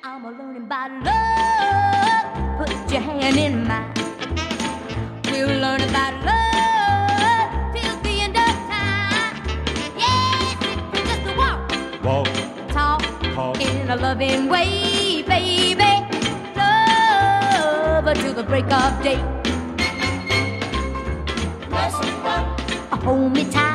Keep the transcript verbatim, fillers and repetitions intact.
I'm a learning about love. Put your hand in mine. We'll learn about love till the end of time. Yes, it's just a walk, walk, talk, talk in a loving way, baby. Love till the break of day. Hold me tight.